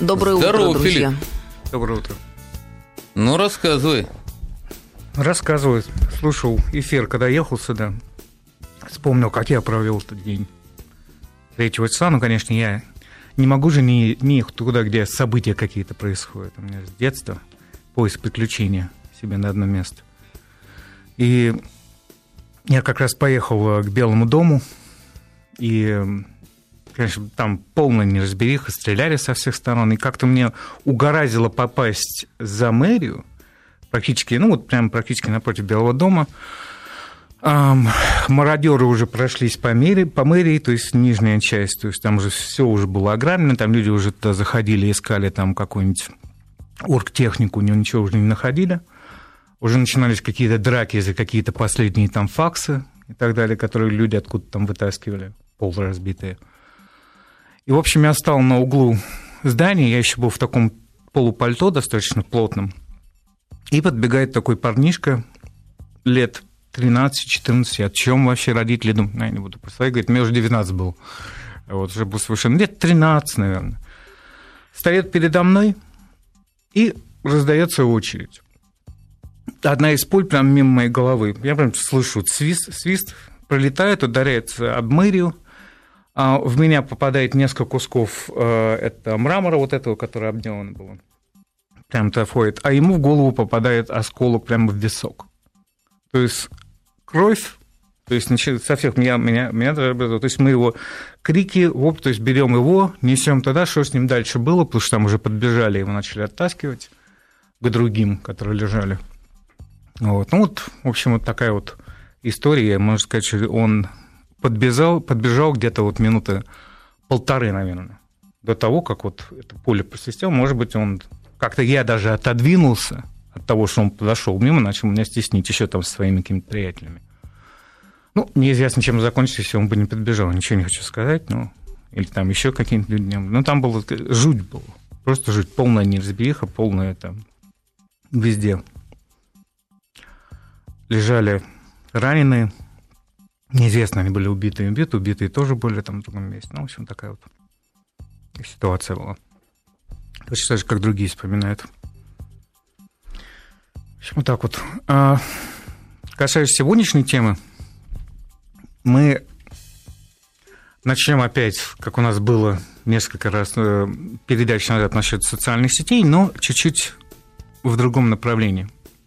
Доброе Здорово, утро, друзья. Филипп. Доброе утро. Ну, рассказывай. Рассказываю. Слушал эфир, когда ехал сюда. Вспомнил, как я провел этот день 3 числа. Ну, конечно, я не могу же не ехать туда, где события какие-то происходят. У меня с детства поиск приключения себе на одно место. И я как раз поехал к Белому дому. И, конечно, там полная неразбериха, стреляли со всех сторон. И как-то мне угораздило попасть за мэрию, практически, ну вот прямо практически напротив Белого дома. Мародеры уже прошлись по мэрии, то есть нижняя часть, то есть там уже все уже было ограблено, там люди уже туда заходили, искали там какую-нибудь оргтехнику, ничего уже не находили. Уже начинались какие-то драки за какие-то последние там факсы и так далее, которые люди откуда-то там вытаскивали, полуразбитые. И, в общем, я стал на углу здания, я еще был в таком полупальто достаточно плотном, и подбегает такой парнишка лет 13-14, о чем вообще родители думают, я не буду представлять, говорит, мне уже 19 был, вот, уже был совершенно, лет 13, наверное. Стоит передо мной, и раздается очередь. Одна из пуль прямо мимо моей головы. Я прям слышу свист, пролетает, ударяется об мэрию. В меня попадает несколько кусков это мрамора, вот этого, которое обделано было. Прям туда входит. А ему в голову попадает осколок прямо в висок. То есть кровь, то есть со всех меня то есть мы его крики, то есть берем его, несем туда, что с ним дальше было, потому что там уже подбежали, его начали оттаскивать к другим, которые лежали. Вот. Ну вот, в общем, вот такая вот история. Можно сказать, что он подбежал где-то вот минуты полторы, наверное, до того, как вот это пуля просвистела. Может быть, он как-то я даже отодвинулся от того, что он подошел мимо, начал меня стеснить еще там со своими какими-то приятелями. Ну, неизвестно, чем закончится, если он бы не подбежал. Ничего не хочу сказать, ну, или там еще какие-то люди. Ну, там было жуть была. Просто жуть. Полная неразбериха, полная там везде. Лежали раненые. Неизвестно, они были убитые тоже были там в другом месте. Ну, в общем, такая вот ситуация была. Точно так же, как другие вспоминают. В общем, вот так вот. Касаясь сегодняшней темы, мы начнем опять, как у нас было несколько раз передач назад насчет социальных сетей, но чуть-чуть в другом направлении.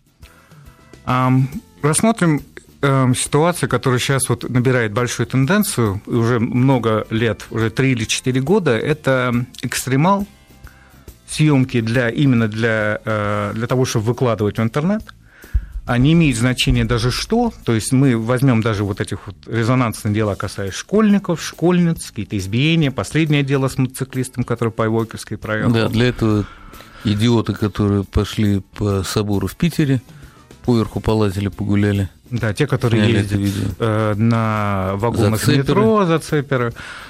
Рассмотрим ситуацию, которая сейчас вот набирает большую тенденцию, и уже много лет, уже 3 или 4 года, это экстремал, съемки именно для того, чтобы выкладывать в интернет, а не имеет значения даже что, то есть мы возьмем даже вот этих вот резонансных дел, касаясь школьников, школьниц, какие-то избиения, последнее дело с мотоциклистом, который по Ивойковской проехал. Да, для этого идиоты, которые пошли по собору в Питере, поверху полазили, погуляли. Да, те, которые ездят на вагонах метро, зацеперы.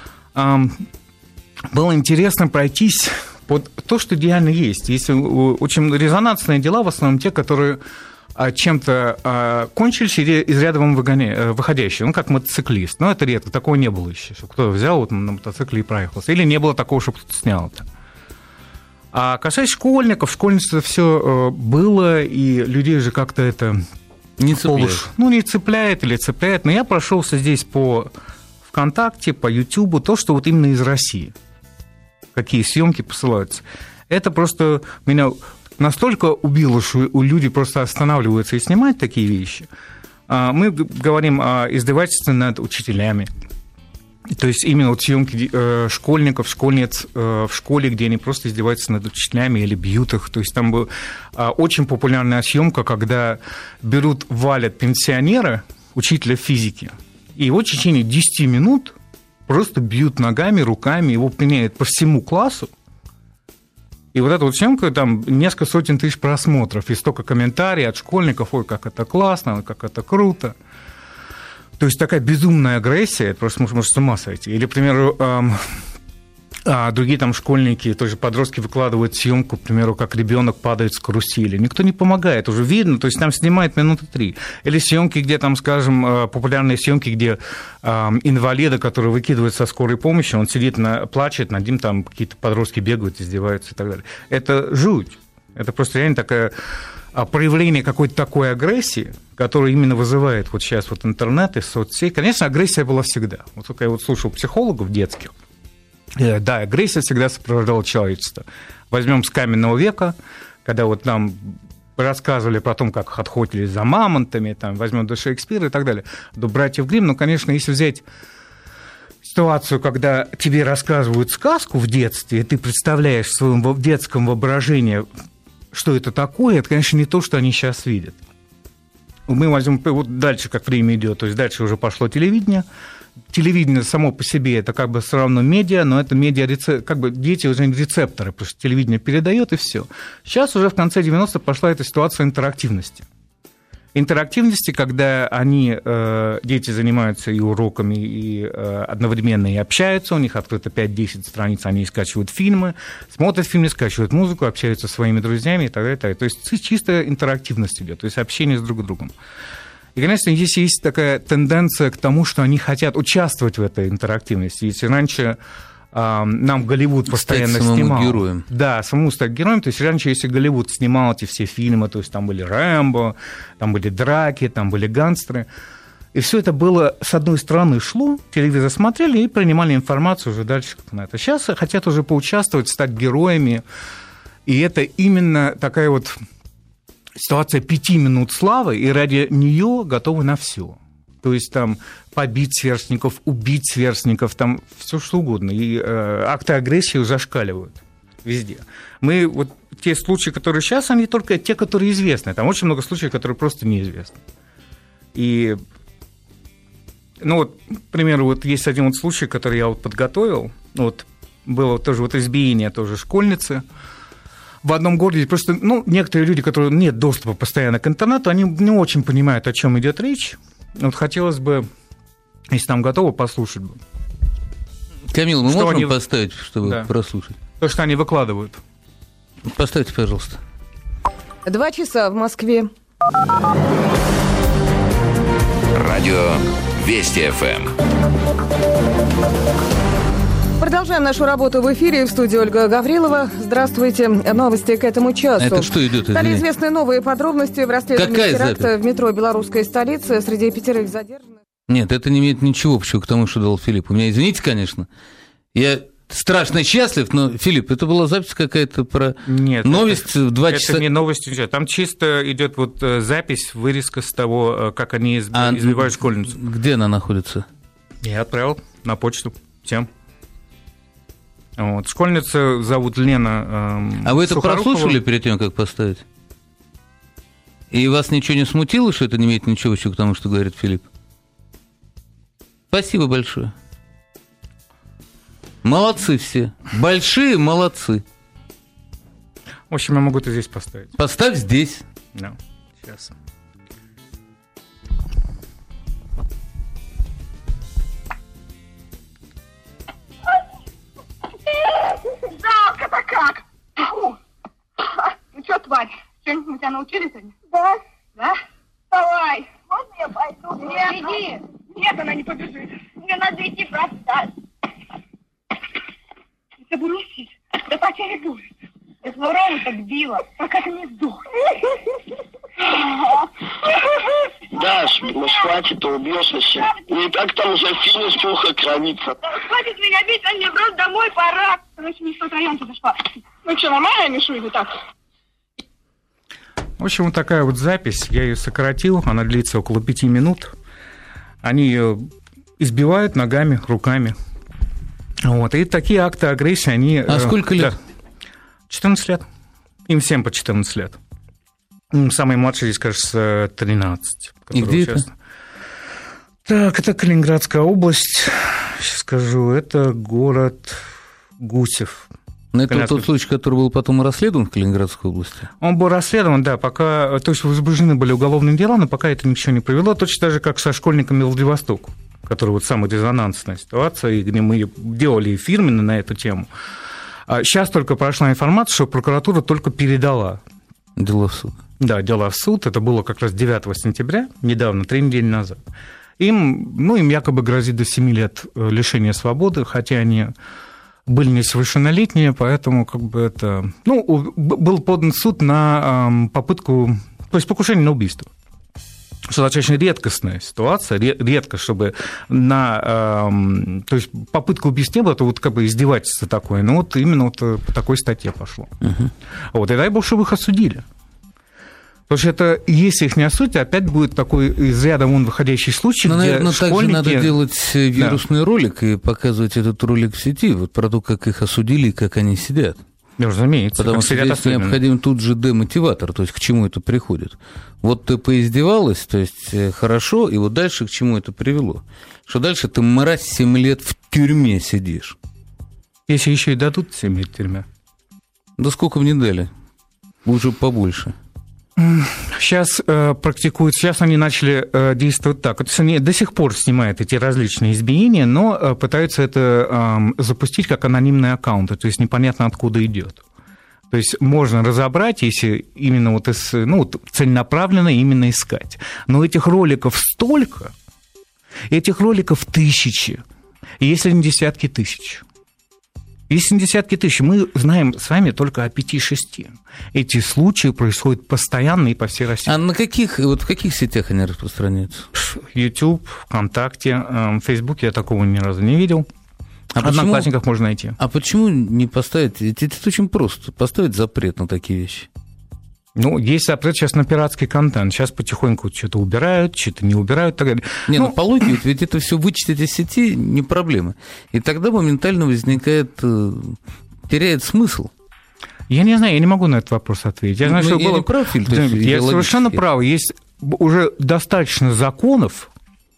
Было интересно пройтись под то, что реально есть. Есть очень резонансные дела, в основном те, которые чем-то кончились или из ряда вон выходящие, ну, как мотоциклист. Но это редко, такого не было еще, что кто-то взял вот на мотоцикле и проехался. Или не было такого, чтобы кто-то снял это. А касаясь школьников, школьниц это все было, и людей же как-то это не цепляет. Не цепляет или цепляет. Но я прошелся здесь по ВКонтакте, по Ютубу, то, что вот именно из России. Какие съемки посылаются. Это просто меня настолько убило, что люди просто останавливаются и снимают такие вещи. Мы говорим о издевательстве над учителями. То есть именно вот съемки школьников, школьниц в школе, где они просто издеваются над учителями или бьют их. То есть там была очень популярная съемка, когда валят пенсионера, учителя физики, и его в течение 10 минут просто бьют ногами, руками, его пеняют по всему классу. И вот эта вот съемка, там несколько сотен тысяч просмотров, и столько комментариев от школьников, ой, как это классно, как это круто. То есть такая безумная агрессия, это просто может с ума сойти. Или, к примеру, А другие там школьники, тоже подростки выкладывают съемку, к примеру, как ребенок падает с карусели. Никто не помогает, уже видно, то есть там снимают минуты 3. Или съемки, где там, скажем, популярные съемки, где инвалида, который выкидывает со скорой помощи, он сидит, плачет, над ним там какие-то подростки бегают, издеваются и так далее. Это жуть. Это просто реально такое проявление какой-то такой агрессии, которая именно вызывает вот сейчас вот интернет и соцсети. Конечно, агрессия была всегда. Вот только я вот слушал психологов детских. Да, агрессия всегда сопровождала человечество. Возьмем с каменного века, когда вот нам рассказывали про то, как охотились за мамонтами, там, возьмем до Шекспира и так далее, до братьев Гримм. Ну, конечно, если взять ситуацию, когда тебе рассказывают сказку в детстве, и ты представляешь в своем детском воображении, что это такое, это, конечно, не то, что они сейчас видят. Мы возьмем вот дальше, как время идет, то есть дальше уже пошло телевидение. Телевидение само по себе это как бы все равно медиа, но это медиа, как бы дети уже рецепторы, потому что телевидение передает и все. Сейчас уже в конце 90-х пошла эта ситуация интерактивности. Интерактивности, когда дети занимаются и уроками, и одновременно и общаются, у них открыто 5-10 страниц, они скачивают фильмы, смотрят фильмы, скачивают музыку, общаются со своими друзьями и так далее, и так далее. То есть чистая интерактивность идет, то есть общение с друг другом. И, конечно, здесь есть такая тенденция к тому, что они хотят участвовать в этой интерактивности. Если раньше нам Голливуд постоянно снимал... героем. Да, самому стать героем. То есть раньше, если Голливуд снимал эти все фильмы, то есть там были Рэмбо, там были драки, там были гангстеры, и все это было, с одной стороны, шло, телевизор смотрели и принимали информацию уже дальше как на это. Сейчас хотят уже поучаствовать, стать героями, и это именно такая вот... ситуация 5 минут славы, и ради нее готовы на все. То есть там побить сверстников, убить сверстников, там все что угодно. И акты агрессии зашкаливают везде. Мы вот те случаи, которые сейчас, они только те, которые известны. Там очень много случаев, которые просто неизвестны. И, ну вот, к примеру, вот есть один вот случай, который я вот подготовил. Вот было тоже вот избиение тоже школьницы. В одном городе просто, ну, некоторые люди, которые нет доступа постоянно к интернету, они не очень понимают, о чем идет речь. Вот хотелось бы, если там готовы, послушать бы. Камил, мы можем поставить, чтобы прослушать? То, что они выкладывают. Поставьте, пожалуйста. 2 часа в Москве. Радио Вести ФМ. Продолжаем нашу работу в эфире. В студии Ольга Гаврилова. Здравствуйте. Новости к этому часу. Это что идет? Стали известны новые подробности в расследовании теракта в метро белорусской столицы. Среди 5 задержанных. Нет, это не имеет ничего общего к тому, что дал Филипп. У меня, извините, конечно, я страшно счастлив, но, Филипп, это была запись какая-то про новость в 2 часа. Это не новость, там чисто идет вот запись, вырезка с того, как они избивают школьницу. Где она находится? Я отправил на почту всем. Вот. Школьница зовут Лена А вы это Сухорукова. прослушали перед тем, как поставить? И вас ничего не смутило, что это не имеет ничего общего к тому, что говорит Филипп? Спасибо большое. Молодцы все. Большие молодцы. В общем, я могу это здесь поставить. Поставь здесь. Да, сейчас. Жалко-то как! Ну что, тварь, что-нибудь мы тебя научили сегодня? Да. Да? Давай. Можно я пойду? Нет, иди. Нет, она не побежит. Мне надо идти простать. Ты бросить, до потери будет. Я свою Рому так била, пока ты не сдох. Даш, ну хватит, ты убьешься сейчас. Не так там уже финиш ухо кровится. Хватит меня бить, он мне просто домой пора. Короче, не в тот район ты зашла. Ну что, нормально я мешу или так? В общем, вот такая вот запись. Я ее сократил, она длится около 5 минут. Они ее избивают ногами, руками. Вот. И такие акты агрессии, они... А сколько лет? Да, 14 лет. Им всем по 14 лет. Самый младший здесь, кажется, 13. И где это? Так, это Калининградская область. Сейчас скажу, это город Гусев. Но это тот случай, который был потом расследован в Калининградской области? Он был расследован, да, пока... То есть возбуждены были уголовные дела, но пока это ничего не привело. Точно так же, как со школьниками в Владивостоке. которая вот самая резонансная ситуация, и где мы делали эфир именно на эту тему. Сейчас только прошла информация, что прокуратура только передала дела в суд. Да, дела в суд. Это было как раз 9 сентября, недавно, 3 недели назад. Им якобы грозит до 7 лет лишения свободы, хотя они были несовершеннолетние, поэтому как бы это... был подан в суд на попытку, то есть покушение на убийство. Что достаточно редкостная ситуация, редко, чтобы то есть попытка убийства не было, это вот как бы издевательство такое, но вот именно вот по такой статье пошло. Вот, и дай бог, чтобы их осудили. Потому что это, если их не осудят, опять будет такой из ряда вон выходящий случай, где наверное, школьники... также надо делать вирусный ролик и показывать этот ролик в сети, вот про то, как их осудили и как они сидят. Разумеется. Потому что здесь необходим тут же демотиватор, то есть к чему это приходит. Вот ты поиздевалась, то есть хорошо, и вот дальше к чему это привело? Что дальше ты, мразь, 7 лет в тюрьме сидишь. Если еще и дадут 7 лет в тюрьме. Да сколько мне дали? Уже побольше. Сейчас практикуют, сейчас они начали действовать так. То есть они до сих пор снимают эти различные изменения, но пытаются это запустить как анонимные аккаунты, то есть непонятно откуда идет. То есть можно разобрать, если именно вот целенаправленно именно искать. Но этих роликов столько, этих роликов тысячи, если не десятки тысяч. Если не десятки тысяч, мы знаем с вами только о 5-6. Эти случаи происходят постоянно и по всей России. А в каких сетях они распространяются? YouTube, ВКонтакте, в Фейсбуке я такого ни разу не видел. Одноклассников можно найти. А почему не поставить? Это очень просто. Поставить запрет на такие вещи. Есть запрет сейчас на пиратский контент. Сейчас потихоньку что-то убирают, что-то не убирают и так далее. По логике, ведь это все вычистить из сети не проблема. И тогда моментально теряет смысл. Я не знаю, я не могу на этот вопрос ответить. Я знаю, что было... не прав, я совершенно прав. Есть уже достаточно законов,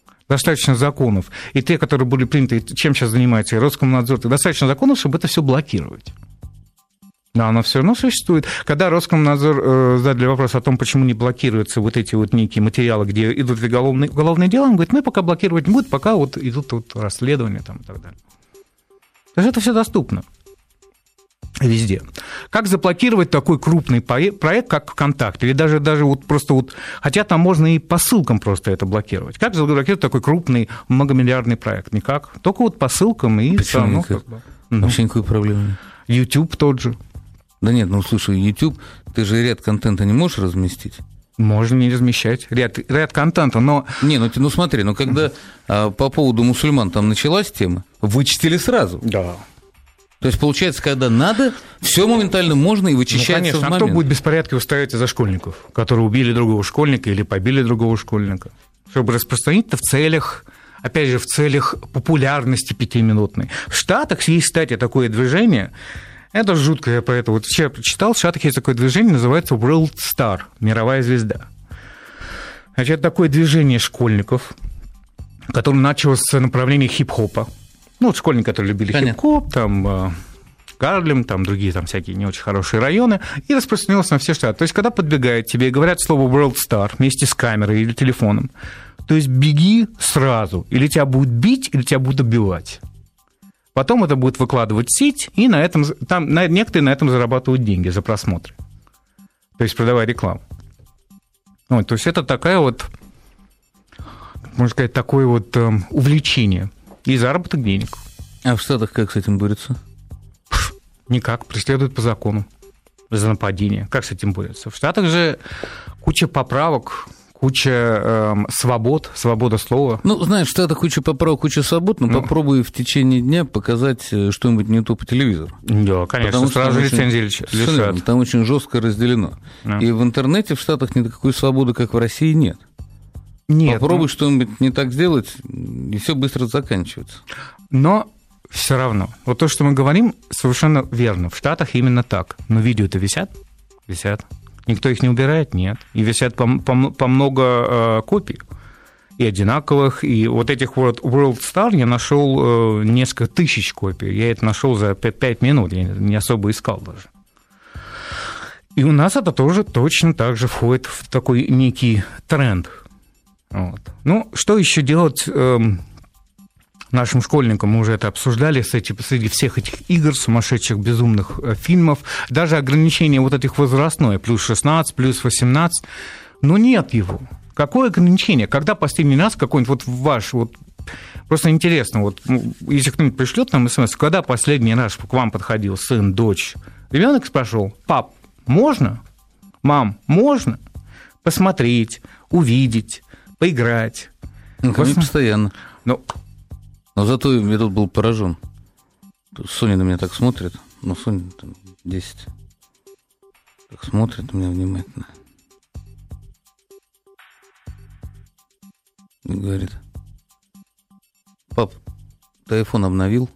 и те, которые были приняты, чем сейчас занимается Роскомнадзор, достаточно законов, чтобы это все блокировать. Да, оно все равно существует. Когда Роскомнадзор задали вопрос о том, почему не блокируются вот эти вот некие материалы, где идут уголовные дела, он говорит, мы пока блокировать не будем, пока вот идут расследования там, и так далее. То есть это все доступно везде. Как заблокировать такой крупный проект, как ВКонтакте? Или даже вот просто вот... Хотя там можно и по ссылкам просто это блокировать. Как заблокировать такой крупный многомиллиардный проект? Никак. Только вот по ссылкам и... Почему никак? Вообще никакой проблемы нет. YouTube тот же. Да нет, слушай, YouTube, ты же ряд контента не можешь разместить? Можно не размещать. Ряд контента, но... Смотри, когда по поводу мусульман там началась тема, вычистили сразу. Да. То есть, получается, когда надо, все моментально можно и вычищается конечно, в момент. А кто будет беспорядки устраивать из-за школьников, которые убили другого школьника или побили другого школьника? Чтобы распространить это в целях популярности 5-минутной. В Штатах есть, кстати, такое движение... Это жутко, я про это вот вчера прочитал. В Штатах есть такое движение, называется World Star, мировая звезда. Значит, это такое движение школьников, которое началось с направления хип-хопа. Школьники, которые любили хип-хоп, там Гарлем, там другие там всякие не очень хорошие районы, и распространилось на все штаты. То есть, когда подбегают тебе и говорят слово World Star вместе с камерой или телефоном, то есть беги сразу, или тебя будут бить, или тебя будут убивать. Потом это будет выкладывать в сеть, и некоторые на этом зарабатывают деньги за просмотры. То есть продавая рекламу. То есть это такая вот, можно сказать, такое вот увлечение и заработок денег. А в Штатах как с этим борются? Никак, преследуют по закону за нападение. Как с этим борются? В Штатах же куча поправок, куча свобода слова. Знаешь, в Штатах куча поправок, куча свобод, но попробуй в течение дня показать что-нибудь не то по телевизору. Да, конечно, сразу лицензии лишат. Там очень жестко разделено. Да. И в интернете в Штатах никакой свободы, как в России, нет. Попробуй что-нибудь не так сделать, и все быстро заканчивается. Но все равно. Вот то, что мы говорим, совершенно верно. В Штатах именно так. Но видео-то висят? Висят. Никто их не убирает? Нет. И висят по много копий. И одинаковых. И вот этих World Star я нашел несколько тысяч копий. Я это нашел за 5 минут. Я не особо искал даже. И у нас это тоже точно так же входит в такой некий тренд. Вот. Что еще делать нашим школьникам, мы уже это обсуждали, среди всех этих игр, сумасшедших, безумных фильмов, даже ограничение вот этих возрастное, плюс 16, плюс 18, но нет его. Какое ограничение? Когда последний раз какой-нибудь вот ваш, вот, просто интересно, вот, если кто-нибудь пришлет нам смс, когда последний раз к вам подходил сын, дочь, ребенок спрашивал: пап, можно? Мам, можно? Посмотреть, увидеть, поиграть. Ну, ко мне постоянно. Но зато я тут был поражен. Соня на меня так смотрит. Ну, Соня там 10. Так смотрит на меня внимательно. И говорит: пап, ты айфон обновил?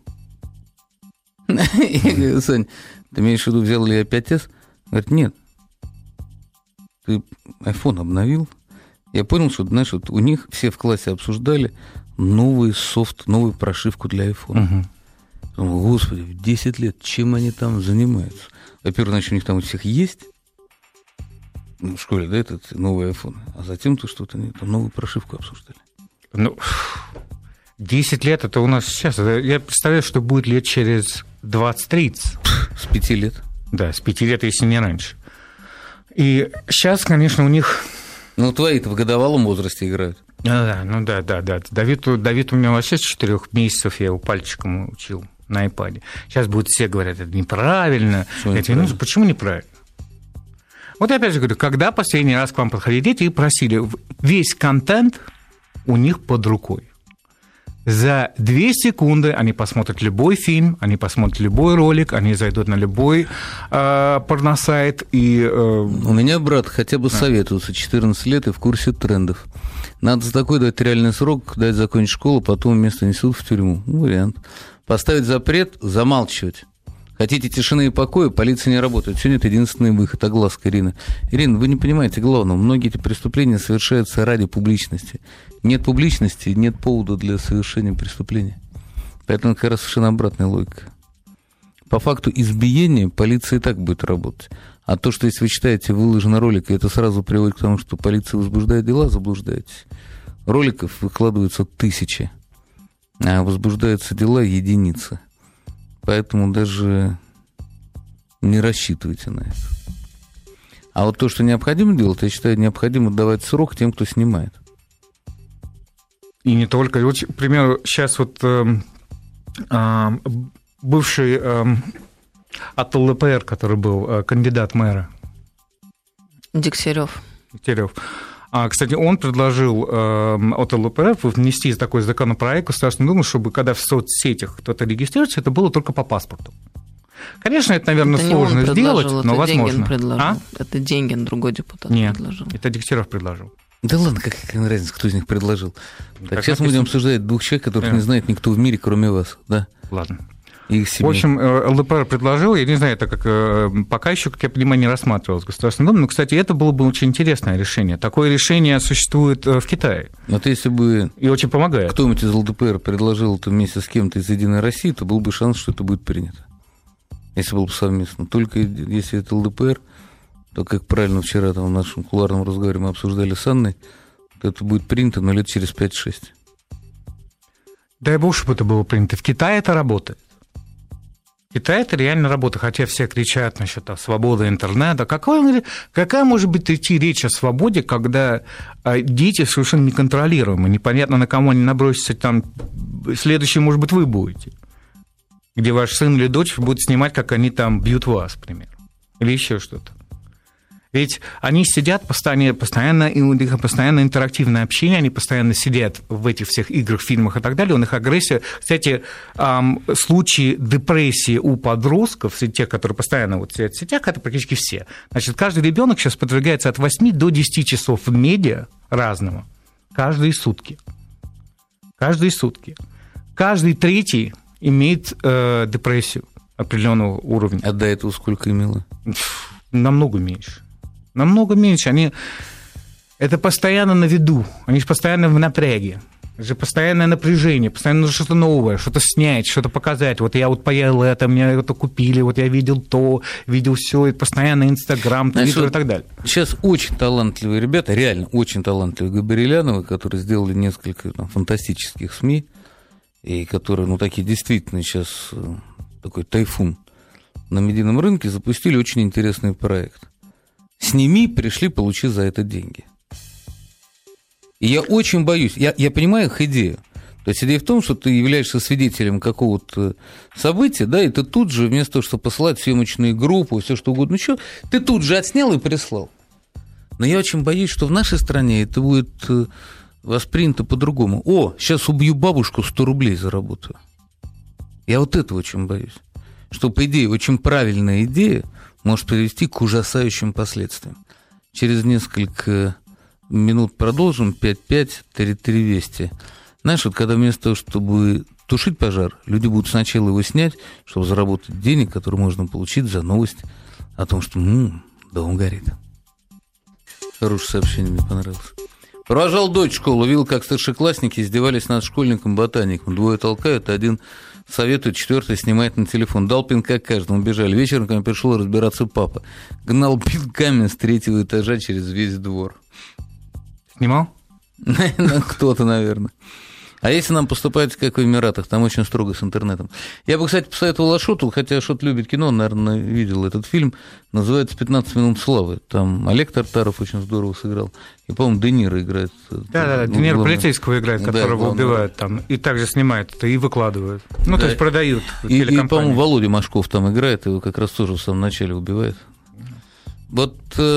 Я говорю: Сань, ты имеешь в виду, взял ли я 5S? Говорит: нет. Ты айфон обновил? Я понял, что, знаешь, вот у них все в классе обсуждали новый софт, новую прошивку для айфона. Думаю, господи, в 10 лет чем они там занимаются? Во-первых, значит, у них там у всех есть, в школе, да, этот новый айфон, а затем то, что вот они там новую прошивку обсуждали. Ну, 10 лет это у нас сейчас. Я представляю, что будет лет через 20-30. С 5 лет. Да, с 5 лет, если не раньше. И сейчас, конечно, у них... Ну, твои-то в годовалом возрасте играют. Да. Давид у меня вообще с 4 месяцев, я его пальчиком учил на iPad. Сейчас будут все говорят, это неправильно. Почему неправильно? Вот я опять же говорю, когда последний раз к вам подходили дети и просили, весь контент у них под рукой. За 2 секунды они посмотрят любой фильм, они посмотрят любой ролик, они зайдут на любой порносайт. И, У меня брат хотя бы советуется, 14 лет и в курсе трендов. Надо за такой дать реальный срок, дать закончить школу, потом вместо несут в тюрьму. Вариант. Поставить запрет, замалчивать. Хотите тишины и покоя, полиция не работает. Сегодня это единственный выход. Огласка, Ирина. Ирина, вы не понимаете главного. Многие эти преступления совершаются ради публичности. Нет публичности, нет повода для совершения преступления. Поэтому как раз совершенно обратная логика. По факту избиения полиция и так будет работать. А то, что если вы читаете выложенный ролик, и это сразу приводит к тому, что полиция возбуждает дела, заблуждаетесь. Роликов выкладываются 1000, а возбуждаются дела единицы. Поэтому даже не рассчитывайте на это. А вот то, что необходимо делать, я считаю, необходимо давать срок тем, кто снимает. И не только. Вот, к примеру, сейчас вот бывший от ЛДПР, который был кандидат мэра. Дегтярев. Кстати, он предложил от ЛДПР внести такой законопроект в Государственную Думу, чтобы когда в соцсетях кто-то регистрируется, это было только по паспорту. Конечно, это, наверное, сложно сделать, но возможно. Это Деньгин, другой депутат, предложил. Это Дегтярев предложил. Да ладно, какая разница, кто из них предложил. Так, сейчас мы будем обсуждать 2 человек, которых не знает никто в мире, кроме вас. Да? Ладно. В общем, ЛДПР предложил, я не знаю, это как пока еще, как я понимаю, не рассматривалось в Государственном Думе, но, кстати, это было бы очень интересное решение. Такое решение существует в Китае. Вот если бы и очень помогает. Кто-нибудь из ЛДПР предложил это вместе с кем-то из «Единой России», то был бы шанс, что это будет принято. Если было бы совместно. Только если это ЛДПР, то, как правильно вчера там, в нашем кулуарном разговоре мы обсуждали с Анной, то это будет принято, но лет через 5-6. Дай бог, чтобы это было принято. В Китае это работает. В Китае это реально работа, хотя все кричат насчет свободы интернета. Какая может быть идти речь о свободе, когда дети совершенно неконтролируемы, непонятно, на кого они набросятся, там, следующий, может быть, вы будете, где ваш сын или дочь будут снимать, как они там бьют вас, к примеру, или еще что-то. Ведь они сидят постоянно, и у них постоянно интерактивное общение, они постоянно сидят в этих всех играх, фильмах и так далее, у них агрессия. Кстати, случаи депрессии у подростков, среди тех, которые постоянно вот сидят в сетях, это практически все. Значит, каждый ребенок сейчас подвергается от 8 до 10 часов в медиа разного каждые сутки. Каждый третий имеет депрессию определенного уровня. А до этого сколько имело? Намного меньше. Это постоянно на виду, они же постоянно в напряге. Это же постоянное напряжение, постоянно нужно что-то новое, что-то снять, что-то показать. Вот я вот поел это, мне это купили, вот я видел то, видел все, это постоянно Инстаграм, Твиттер и так далее. Сейчас очень талантливые ребята, реально очень талантливые Габриэляновы, которые сделали несколько фантастических СМИ, и которые, ну, такие действительно сейчас такой тайфун на медийном рынке, запустили очень интересный проект. Сними, пришли, получи за это деньги. И я очень боюсь, я понимаю их идею. То есть идея в том, что ты являешься свидетелем какого-то события, да, и ты тут же, вместо того, чтобы посылать съемочные группы, все что угодно еще, ты тут же отснял и прислал. Но я очень боюсь, что в нашей стране это будет воспринято по-другому. О, сейчас убью бабушку, 100 рублей заработаю. Я вот этого очень боюсь. Что, по идее, очень правильная идея может привести к ужасающим последствиям. Через несколько минут продолжим. 55-33-200. Знаешь, вот когда вместо того, чтобы тушить пожар, люди будут сначала его снять, чтобы заработать денег, которые можно получить за новость о том, что дом горит. Хорошее сообщение, мне понравилось. Провожал дочь в школу, видел, как старшеклассники издевались над школьником-ботаником. 2 толкают, 1 советует, 4 снимает на телефон. Дал пинка каждому, бежали. Вечером ко мне пришел разбираться папа. Гнал пинками с 3-го этажа через весь двор. Снимал? Кто-то, наверное. А если нам поступать, как в Эмиратах, там очень строго с интернетом. Я бы, кстати, посоветовал Ашоту, хотя Ашот любит кино, он, наверное, видел этот фильм, называется «15 минут славы». Там Олег Тартаров очень здорово сыграл. И, по-моему, Де Ниро играет. Да, Де Ниро полицейского играет, которого убивают там. И также снимают это и выкладывают. Ну, то есть продают телекомпании. И, по-моему, Володя Машков там играет, его как раз тоже в самом начале убивает. Вот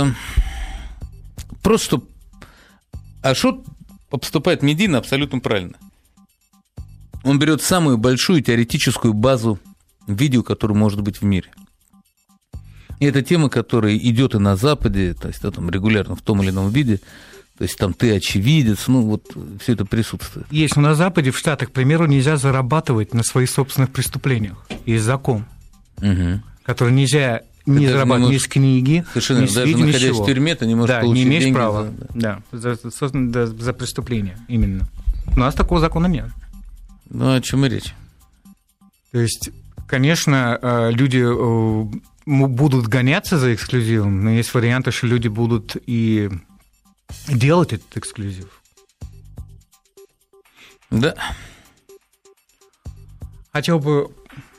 просто Ашот поступает медийно абсолютно правильно. Он берет самую большую теоретическую базу видео, которая может быть в мире. И это тема, которая идет и на Западе, то есть там регулярно в том или ином виде. То есть там ты очевидец, все это присутствует. Есть, но на Западе, в Штатах, к примеру, нельзя зарабатывать на своих собственных преступлениях. Есть закон, который нельзя не зарабатывать ни с книги, совершенно, ни с даже видео, находясь ничего. в тюрьме, ты не можешь получить не имеешь деньги права. За преступление именно. У нас такого закона нет. Ну, о чем и речь? То есть, конечно, люди будут гоняться за эксклюзивом, но есть варианты, что люди будут и делать этот эксклюзив. Да. Хотел бы...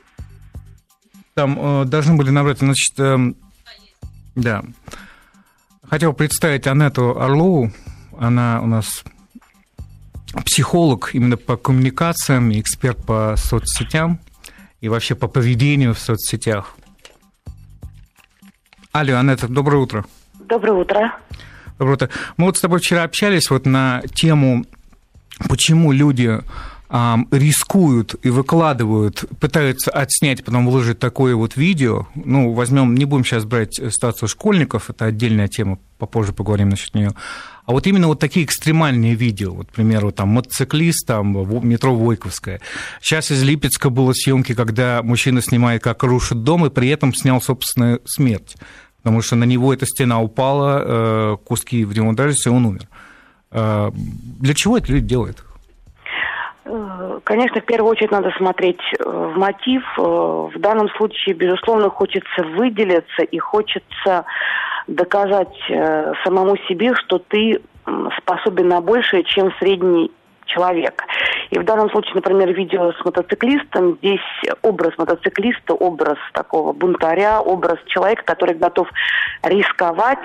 Там должны были набрать, значит... Да. Хотел представить Анетту Орлову. Она у нас психолог именно по коммуникациям, эксперт по соцсетям и вообще по поведению в соцсетях. Алло, Анетта, доброе утро. Доброе утро. Доброе утро. Мы вот с тобой вчера общались вот на тему, почему люди рискуют и выкладывают, пытаются отснять, потом выложить такое вот видео. Ну, возьмем, не будем сейчас брать ситуацию школьников, это отдельная тема, попозже поговорим насчет нее. А вот именно вот такие экстремальные видео, вот, к примеру, там мотоциклист, там метро Войковская. Сейчас из Липецка было съемки, когда мужчина снимает, как рушит дом, и при этом снял собственную смерть, потому что на него эта стена упала, куски в него ударились, и он умер. Для чего это люди делают? Конечно, в первую очередь надо смотреть в мотив. В данном случае, безусловно, хочется выделиться и хочется доказать самому себе, что ты способен на большее, чем средний человек. И в данном случае, например, видео с мотоциклистом, здесь образ мотоциклиста, образ такого бунтаря, образ человека, который готов рисковать.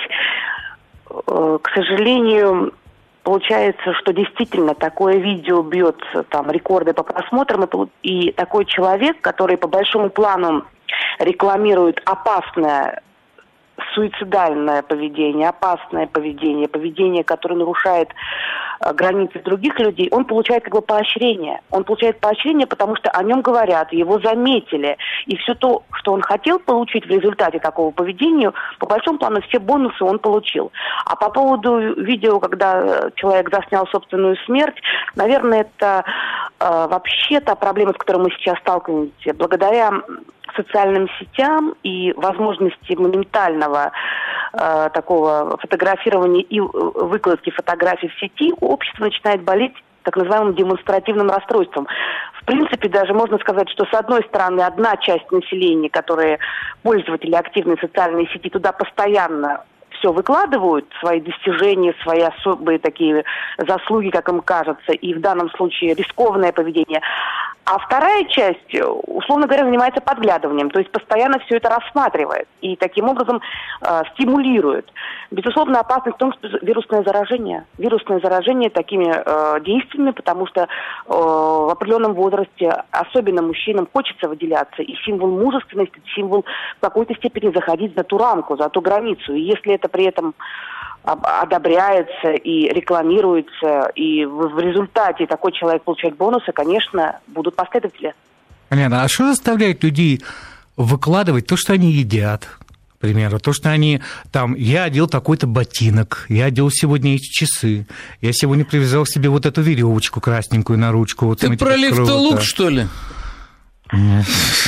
К сожалению, получается, что действительно такое видео бьет там рекорды по просмотрам, и такой человек, который по большому плану рекламирует опасное суицидальное поведение, опасное поведение, поведение, которое нарушает границы других людей, он получает как бы поощрение. Он получает поощрение, потому что о нем говорят, его заметили. И все то, что он хотел получить в результате такого поведения, по большому плану все бонусы он получил. А по поводу видео, когда человек заснял собственную смерть, наверное, это вообще та проблема, с которой мы сейчас сталкиваемся. Благодаря социальным сетям и возможности моментального такого фотографирования и выкладки фотографий в сети, общество начинает болеть так называемым демонстративным расстройством. В принципе, даже можно сказать, что с одной стороны одна часть населения, которые пользователи активной социальной сети, туда постоянно все выкладывают, свои достижения, свои особые такие заслуги, как им кажется, и в данном случае рискованное поведение. А вторая часть, условно говоря, занимается подглядыванием, то есть постоянно все это рассматривает и таким образом стимулирует. Безусловно, опасность в том, что вирусное заражение такими действиями, потому что в определенном возрасте, особенно мужчинам, хочется выделяться, и символ мужественности, символ в какой-то степени заходить за ту рамку, за ту границу. И если это при этом одобряется и рекламируется, и в результате такой человек получает бонусы, конечно, будут последователи. Понятно. А что заставляет людей выкладывать то, что они едят? К примеру, то, что они там, я одел такой-то ботинок, я одел сегодня эти часы, я сегодня привязал себе вот эту веревочку красненькую на ручку. Вот, ты про лифтолук, что ли? Нет.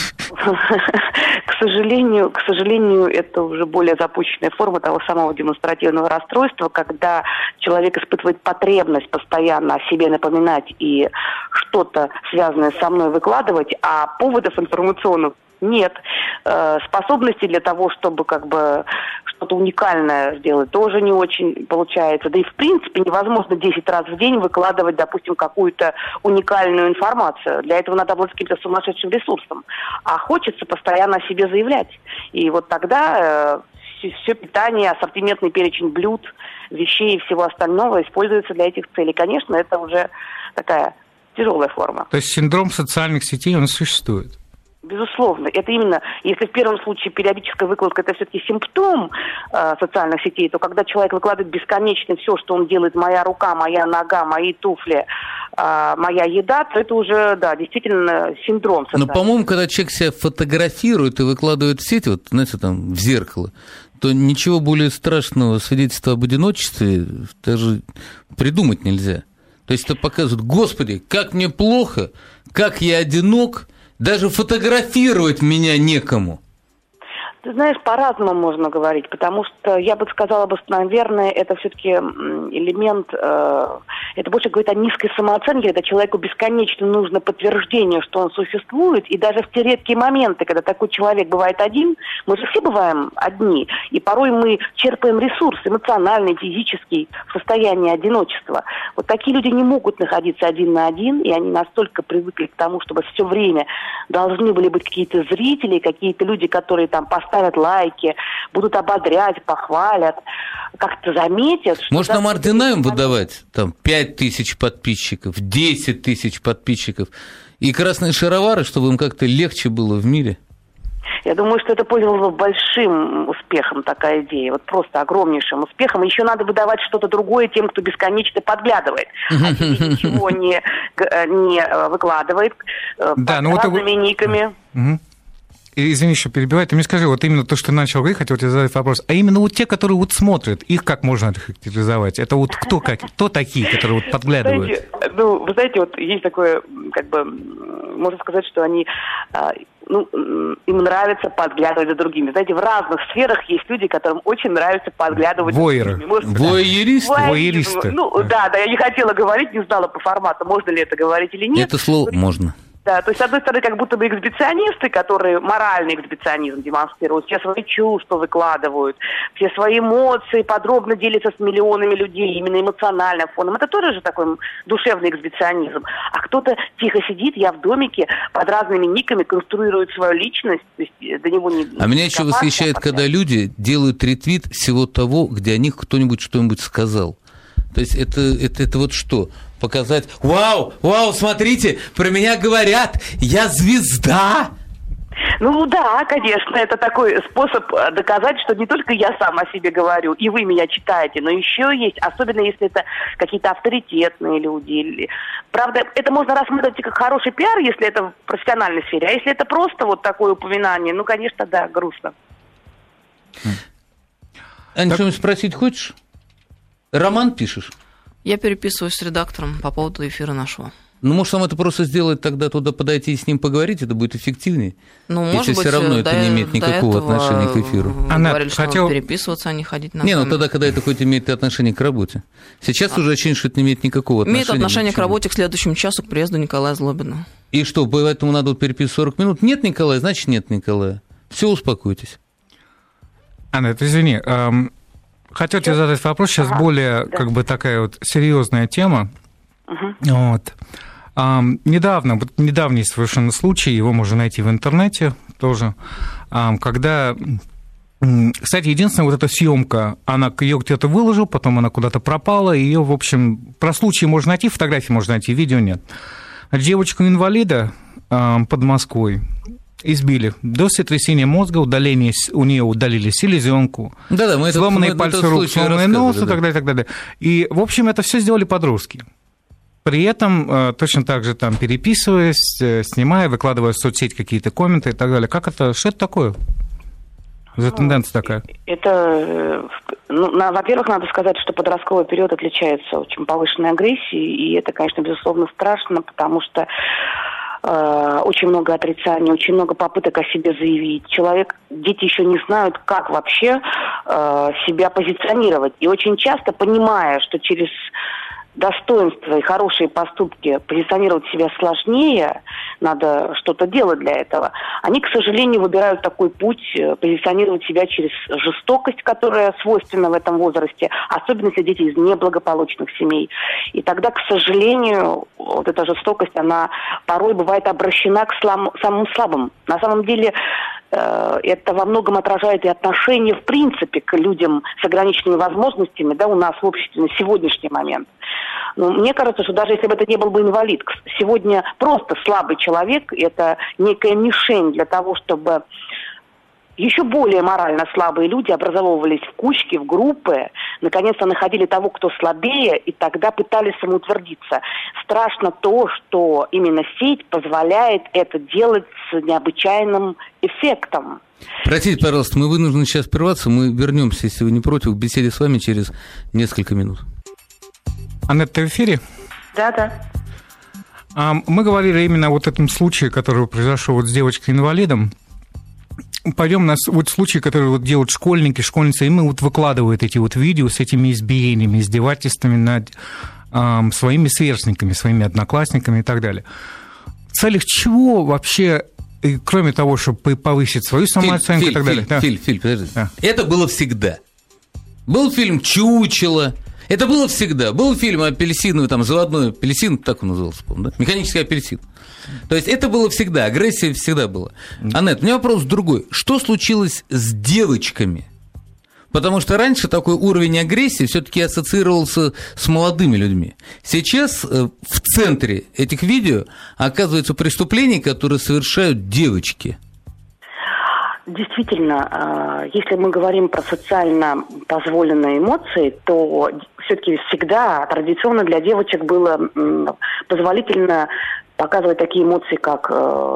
К сожалению, это уже более запущенная форма того самого демонстративного расстройства, когда человек испытывает потребность постоянно о себе напоминать и что-то, связанное со мной, выкладывать, а поводов информационных нет. Способностей для того, чтобы как бы что-то уникальное сделать, тоже не очень получается. Да и в принципе невозможно 10 раз в день выкладывать, допустим, какую-то уникальную информацию. Для этого надо обладать каким-то сумасшедшим ресурсом. А хочется постоянно о себе заявлять. И вот тогда все питание, ассортиментный перечень блюд, вещей и всего остального используется для этих целей. Конечно, это уже такая тяжелая форма. То есть синдром социальных сетей, он существует? Безусловно. Это именно, если в первом случае периодическая выкладка – это все-таки симптом социальных сетей, то когда человек выкладывает бесконечно все, что он делает, моя рука, моя нога, мои туфли, моя еда, то это уже, да, действительно синдром социальных сетей. Но, по-моему, когда человек себя фотографирует и выкладывает в сеть, вот, знаете, там, в зеркало, то ничего более страшного свидетельства об одиночестве даже придумать нельзя. То есть это показывает, господи, как мне плохо, как я одинок, даже фотографировать меня некому. Ты знаешь, по-разному можно говорить, потому что я бы сказала, что, наверное, это все-таки элемент, это больше говорит о низкой самооценке, когда человеку бесконечно нужно подтверждение, что он существует, и даже в те редкие моменты, когда такой человек бывает один, мы же все бываем одни, и порой мы черпаем ресурс эмоциональный, физический в состоянии одиночества. Вот такие люди не могут находиться один на один, и они настолько привыкли к тому, чтобы все время должны были быть какие-то зрители, какие-то люди, которые там поставят лайки, будут ободрять, похвалят, как-то заметят. Может, нам ордена им выдавать? Там 5 тысяч подписчиков, 10 тысяч подписчиков и красные шаровары, чтобы им как-то легче было в мире? Я думаю, что это пользовалось бы большим успехом, такая идея, вот просто огромнейшим успехом. Еще надо выдавать что-то другое тем, кто бесконечно подглядывает, а тебе ничего не выкладывает под разными никами. Извини, что перебиваю, ты мне скажи, вот именно то, что начал говорить, хотел тебе задать вопрос, а именно вот те, которые вот смотрят, их как можно характеризовать? Это вот кто такие, которые вот подглядывают? Вы знаете, вот есть такое, как бы, можно сказать, что они, им нравится подглядывать за другими. Знаете, в разных сферах есть люди, которым очень нравится подглядывать за другими. Воеристы. Да, я не хотела говорить, не знала по формату, можно ли это говорить или нет. Это слово можно. Да, то есть, с одной стороны, как будто бы эксгибиционисты, которые моральный эксгибиционизм демонстрируют, все свои чувства выкладывают, все свои эмоции подробно делятся с миллионами людей, именно эмоциональным фоном. Это тоже же такой душевный эксгибиционизм. А кто-то тихо сидит, я в домике, под разными никами конструирует свою личность, то есть до него не... А меня еще восхищает, когда люди делают ретвит всего того, где о них кто-нибудь что-нибудь сказал. То есть это вот что? Показать, вау, смотрите, про меня говорят, я звезда. Ну да, конечно, это такой способ доказать, что не только я сам о себе говорю, и вы меня читаете, но еще есть, особенно если это какие-то авторитетные люди. Правда, это можно рассматривать как хороший пиар, если это в профессиональной сфере, а если это просто вот такое упоминание, конечно, да, грустно. Аня, что-нибудь спросить хочешь? Роман пишешь? Я переписываюсь с редактором по поводу эфира нашего. Может, нам это просто сделать, тогда туда подойти и с ним поговорить, это будет эффективнее? Может если быть, все равно это не имеет никакого отношения к эфиру. Она говорили, что надо переписываться, а не ходить на камеру. Тогда, когда это хоть имеет отношение к работе. Сейчас уже очевидно, что это не имеет никакого отношения. Имеет отношение к работе, к следующему часу, к приезду Николая Злобина. И что, поэтому надо переписывать 40 минут? Нет Николая, значит нет Николая. Все, успокойтесь. Анна, извини, Хотел тебе задать вопрос, сейчас более как бы такая вот серьезная тема. Вот. Недавний совершенно случай, его можно найти в интернете тоже, когда... Кстати, единственная вот эта съемка, ее где-то выложил, потом она куда-то пропала, ее, в общем, про случай можно найти, фотографии можно найти, видео нет. Девочку-инвалида под Москвой избили до сотрясения мозга, у нее удалили селезенку, сломанные пальцы рук, сломанный нос и так далее, и так далее. И, в общем, это все сделали подростки. При этом точно так же там переписываясь, снимая, выкладывая в соцсеть какие-то комменты и так далее. Что это такое? За тенденция такая? Это, во-первых, надо сказать, что подростковый период отличается очень повышенной агрессией, и это, конечно, безусловно страшно, потому что очень много отрицаний, очень много попыток о себе заявить. Дети еще не знают, как вообще себя позиционировать. И очень часто, понимая, что через достоинства и хорошие поступки позиционировать себя сложнее, надо что-то делать для этого, они, к сожалению, выбирают такой путь, позиционировать себя через жестокость, которая свойственна в этом возрасте, особенно если дети из неблагополучных семей. И тогда, к сожалению, вот эта жестокость, она порой бывает обращена к самым слабым. На самом деле, это во многом отражает и отношение, в принципе, к людям с ограниченными возможностями, у нас в обществе на сегодняшний момент. Но мне кажется, что даже если бы это не был бы инвалид, сегодня просто слабый человек – это некая мишень для того, чтобы еще более морально слабые люди образовывались в кучки, в группы, наконец-то находили того, кто слабее, и тогда пытались самоутвердиться. Страшно то, что именно сеть позволяет это делать с необычайным эффектом. Простите, пожалуйста, мы вынуждены сейчас прерваться, мы вернемся, если вы не против, к беседе с вами через несколько минут. Аннет, ты в эфире? Да. Мы говорили именно о этом случае, который произошел с девочкой-инвалидом. Пойдем на случай, который делают школьники, школьницы, и выкладывают эти видео с этими избиениями, издевательствами над своими сверстниками, своими одноклассниками и так далее. В целях чего вообще, кроме того, чтобы повысить свою самооценку и так далее? Фильм, подожди. Да. Это было всегда. Был фильм «Чучело». Это было всегда. Был фильм «Апельсиновый», заводной апельсин, так он назывался, по-моему, да? «Механический апельсин». То есть это было всегда, агрессия всегда была. Аннет, у меня вопрос другой. Что случилось с девочками? Потому что раньше такой уровень агрессии все-таки ассоциировался с молодыми людьми. Сейчас в центре этих видео оказываются преступления, которые совершают девочки. Действительно, если мы говорим про социально позволенные эмоции, то все-таки всегда традиционно для девочек было позволительно показывать такие эмоции, как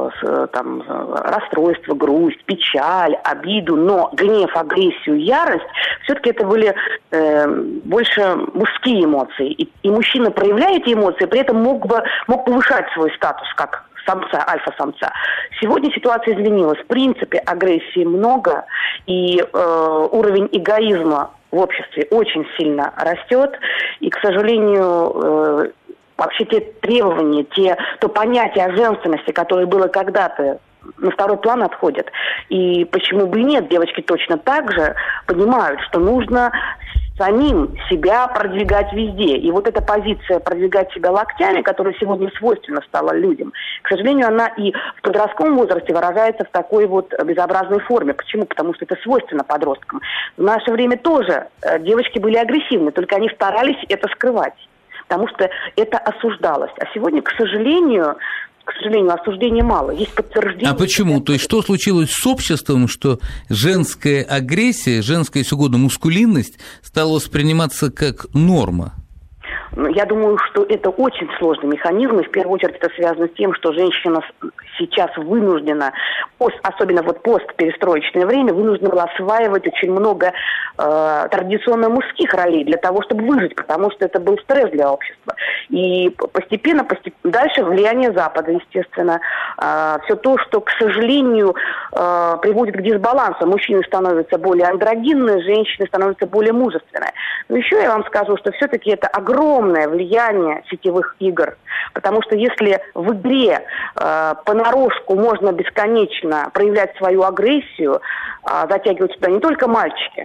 расстройство, грусть, печаль, обиду, но гнев, агрессию, ярость, все-таки это были больше мужские эмоции. И мужчина, проявляя эти эмоции, при этом мог повышать свой статус как самца, альфа-самца. Сегодня ситуация изменилась. В принципе, агрессии много, и уровень эгоизма в обществе очень сильно растет. И, к сожалению, вообще те требования, то понятие о женственности, которое было когда-то, на второй план отходят. И почему бы и нет, девочки точно так же понимают, что нужно самим себя продвигать везде. И вот эта позиция продвигать себя локтями, которая сегодня свойственна стала людям, к сожалению, она и в подростковом возрасте выражается в такой безобразной форме. Почему? Потому что это свойственно подросткам. В наше время тоже девочки были агрессивны, только они старались это скрывать, потому что это осуждалось. А сегодня, к сожалению, осуждения мало. Есть подтверждение. А почему? То есть что случилось с обществом, что женская агрессия, женская, если угодно, мускулинность стала восприниматься как норма? Я думаю, что это очень сложный механизм, и в первую очередь это связано с тем, что женщина сейчас вынуждена, особенно постперестроечное время, вынуждена была осваивать очень много традиционно мужских ролей для того, чтобы выжить, потому что это был стресс для общества. И постепенно дальше влияние Запада, естественно, все то, что, к сожалению, приводит к дисбалансу. Мужчины становятся более андрогинные, женщины становятся более мужественные. Но еще я вам скажу, что все-таки это огромное влияние сетевых игр, потому что если в игре понарошку можно бесконечно проявлять свою агрессию, затягивать сюда не только мальчики,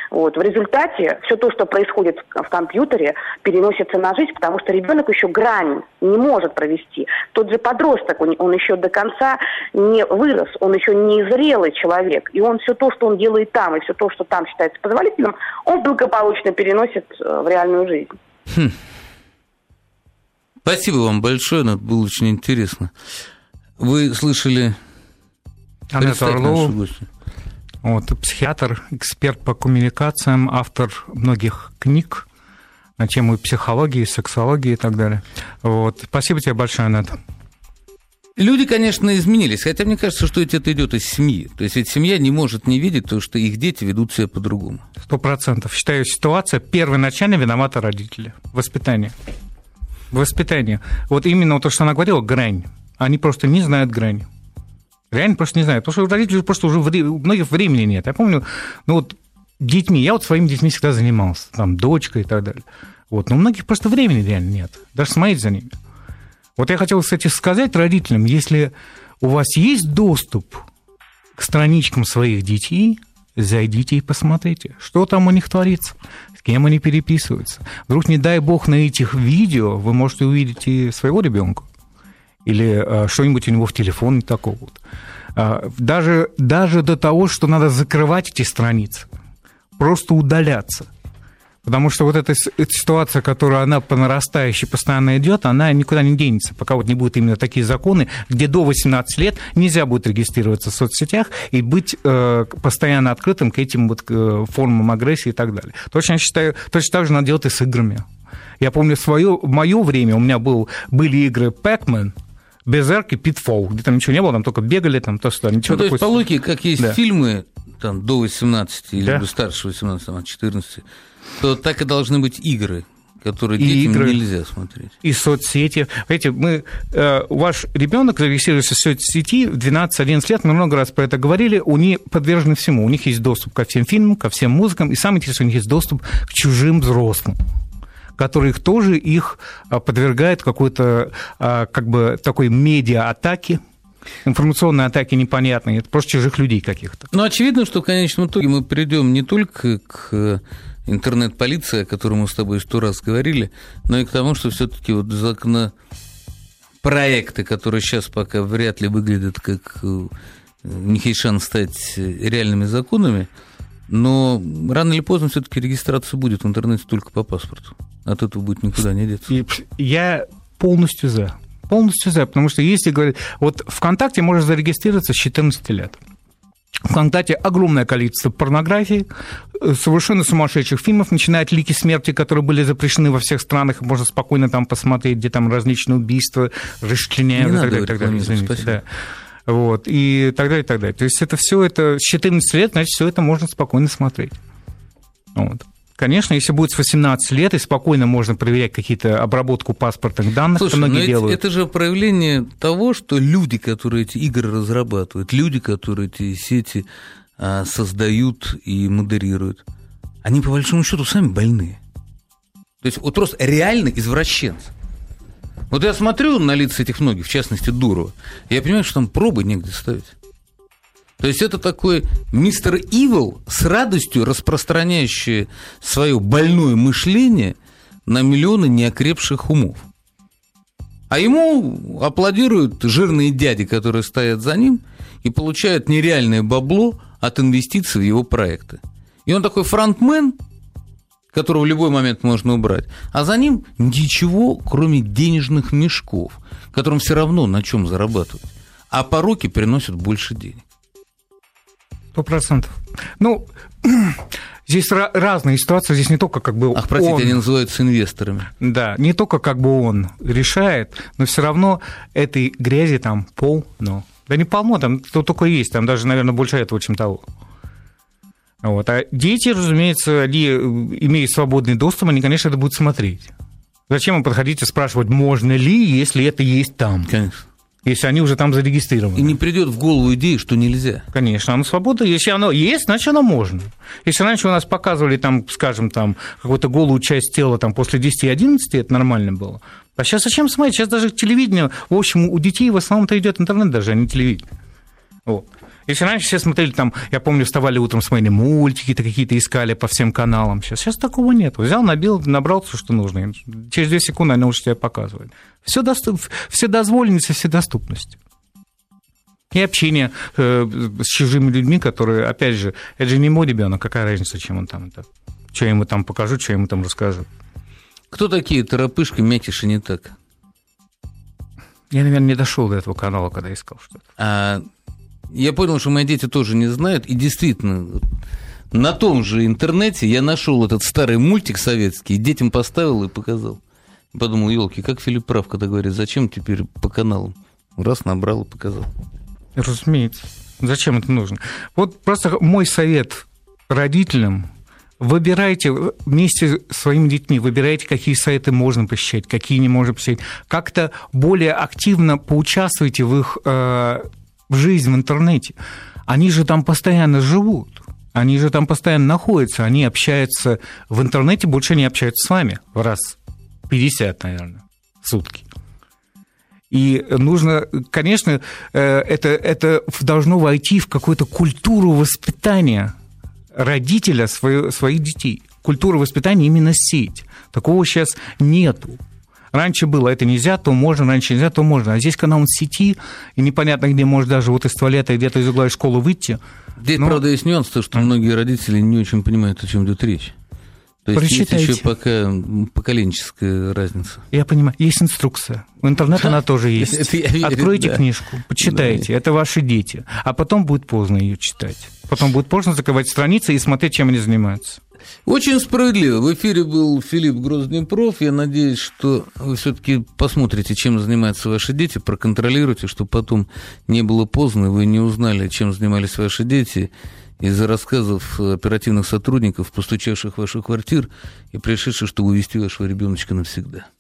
Вот. В результате все то, что происходит в компьютере, переносится на жизнь, потому что ребенок еще грань не может провести. Тот же подросток, он еще до конца не вырос, он еще не зрелый человек. И он все то, что он делает там, и все то, что там считается позволительным, он благополучно переносит в реальную жизнь. Спасибо вам большое, это было очень интересно. Вы слышали... Анетта Орлова, вот, психиатр, эксперт по коммуникациям, автор многих книг на тему психологии, сексологии и так далее. Вот. Спасибо тебе большое, Анетта. Люди, конечно, изменились, хотя мне кажется, что это идет из семьи. То есть ведь семья не может не видеть то, что их дети ведут себя по-другому. 100%. Считаю, ситуация первоначально виноваты родители. Воспитание. Вот именно то, что она говорила, грань. Они просто не знают грани. Реально просто не знают. Потому что у родителей просто уже у многих времени нет. Я помню, детьми, я своими детьми всегда занимался, там, дочкой и так далее. Вот. Но у многих просто времени реально нет. Даже смотреть за ними. Вот я хотел, кстати, сказать родителям, если у вас есть доступ к страничкам своих детей, зайдите и посмотрите, что там у них творится, с кем они переписываются. Вдруг, не дай бог, на этих видео вы можете увидеть и своего ребенка или что-нибудь у него в телефоне такого вот. Даже до того, что надо закрывать эти страницы, просто удаляться. Потому что вот эта ситуация, которая она по нарастающей постоянно идет, она никуда не денется, пока вот не будут именно такие законы, где до 18 лет нельзя будет регистрироваться в соцсетях и быть постоянно открытым к этим вот формам агрессии и так далее. Точно так же надо делать и с играми. Я помню, в мое время у меня были игры Pac-Man, Berserk и Pitfall, где там ничего не было, там только бегали, там то-что. То есть, по логике, как есть фильмы там, до 18 или старше 18, там, от 14, то так и должны быть игры, которые детям нельзя смотреть. И соцсети. Понимаете, ваш ребенок зарегистрировался в соцсети в 12-11 лет, мы много раз про это говорили, они подвержены всему. У них есть доступ ко всем фильмам, ко всем музыкам, и самое интересное, у них есть доступ к чужим взрослым, которые тоже их подвергают какой-то такой медиа-атаке, информационные атаки непонятные, это просто чужих людей каких-то. Ну, очевидно, что в конечном итоге мы придем не только к интернет-полиции, о которой мы с тобой 100 раз говорили, но и к тому, что все-таки вот законопроекты, которые сейчас пока вряд ли выглядят как у них есть шанс стать реальными законами, но рано или поздно все-таки регистрация будет в интернете только по паспорту. От этого будет никуда не деться. Я полностью за. Потому что если говорить... Вот ВКонтакте можно зарегистрироваться с 14 лет. ВКонтакте огромное количество порнографии, совершенно сумасшедших фильмов, начиная от «Лики смерти», которые были запрещены во всех странах, можно спокойно там посмотреть, где там различные убийства, расчленяют и так далее. Извините, да. Вот, и так далее, и так далее. То есть это все это с 14 лет, значит, все это можно спокойно смотреть. Вот. Конечно, если будет с 18 лет, и спокойно можно проверять какие-то обработку паспортных данных, слушай, что многие делают. Это же проявление того, что люди, которые эти игры разрабатывают, люди, которые эти сети создают и модерируют, они, по большому счету, сами больные. То есть вот просто реально извращенцы. Вот я смотрю на лица этих многих, в частности, Дурова, и я понимаю, что там пробы негде ставить. То есть это такой мистер Ивил с радостью распространяющий свое больное мышление на миллионы неокрепших умов. А ему аплодируют жирные дяди, которые стоят за ним и получают нереальное бабло от инвестиций в его проекты. И он такой фронтмен, которого в любой момент можно убрать, а за ним ничего, кроме денежных мешков, которым все равно на чем зарабатывать. А пороки приносят больше денег. 100%. Ну, здесь разные ситуации, здесь не только как бы простите, они называются инвесторами. Да, не только как бы он решает, но все равно этой грязи там полно. Да не полно, там только есть, там даже, наверное, больше этого, чем того. Вот. А дети, разумеется, они, имея свободный доступ, они, конечно, это будут смотреть. Зачем им подходить и спрашивать, можно ли, если это есть там? Конечно. Если они уже там зарегистрированы. И не придет в голову идея, что нельзя. Конечно, оно свобода. Если оно есть, значит, оно можно. Если раньше у нас показывали, там, скажем, там, какую-то голую часть тела там, после 10-11, это нормально было. А сейчас зачем смотреть? Сейчас даже телевидение, в общем, у детей в основном-то идет интернет даже, а не телевидение. Вот. Если раньше все смотрели там, я помню, вставали утром, смотрели мультики, какие-то искали по всем каналам. Сейчас такого нет. Взял, набрал все, что нужно. Через 2 секунды она уже тебе показывает. Вседозволенность и вседоступность. И общение с чужими людьми, которые, опять же, это же не мой ребенок, какая разница, чем он там это. Что я ему там покажу, что я ему там расскажу. Кто такие Торопышка, Мякиш и не так? Я, наверное, не дошел до этого канала, когда искал что-то. Я понял, что мои дети тоже не знают, и действительно, на том же интернете я нашел этот старый мультик советский, детям поставил и показал. Подумал, елки, как Филипп прав, когда говорит, зачем теперь по каналам? Раз набрал и показал. Разумеется. Зачем это нужно? Вот просто мой совет родителям: выбирайте вместе с своими детьми, выбирайте, какие сайты можно посещать, какие не можно посещать. Как-то более активно поучаствуйте в их в жизнь в интернете. Они же там постоянно живут, они же там постоянно находятся, они общаются в интернете, больше не общаются с вами в раз 50, наверное, в сутки. И нужно, конечно, это должно войти в какую-то культуру воспитания родителя своих детей. Культура воспитания именно сеть. Такого сейчас нету. Раньше было, это нельзя, то можно, раньше нельзя, то можно. А здесь, когда он в сети, и непонятно, где можешь даже вот из туалета, где-то из угла из школы выйти. Здесь, правда, есть нюанс, то, что многие родители не очень понимают, о чем идет речь. То есть есть еще пока поколенческая разница. Я понимаю. Есть инструкция. В интернете она тоже есть. Откройте книжку, почитайте. Это ваши дети. А потом будет поздно ее читать. Потом будет поздно закрывать страницы и смотреть, чем они занимаются. Очень справедливо. В эфире был Филипп Грознев-Проф. Я надеюсь, что вы все-таки посмотрите, чем занимаются ваши дети, проконтролируйте, чтобы потом не было поздно, и вы не узнали, чем занимались ваши дети из-за рассказов оперативных сотрудников, постучавших в вашу квартиру и пришедших, чтобы увезти вашего ребеночка навсегда.